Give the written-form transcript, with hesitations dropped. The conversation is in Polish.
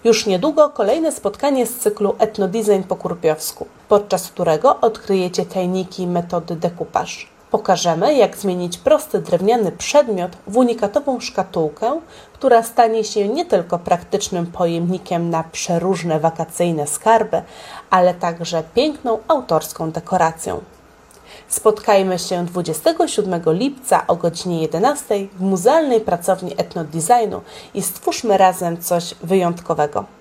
Już niedługo kolejne spotkanie z cyklu Etnodesign po kurpiowsku, podczas którego odkryjecie tajniki metody decoupage. Pokażemy, jak zmienić prosty drewniany przedmiot w unikatową szkatułkę, która stanie się nie tylko praktycznym pojemnikiem na przeróżne wakacyjne skarby, ale także piękną autorską dekoracją. Spotkajmy się 27 lipca o godzinie 11 w Muzealnej Pracowni Etnodesignu i stwórzmy razem coś wyjątkowego.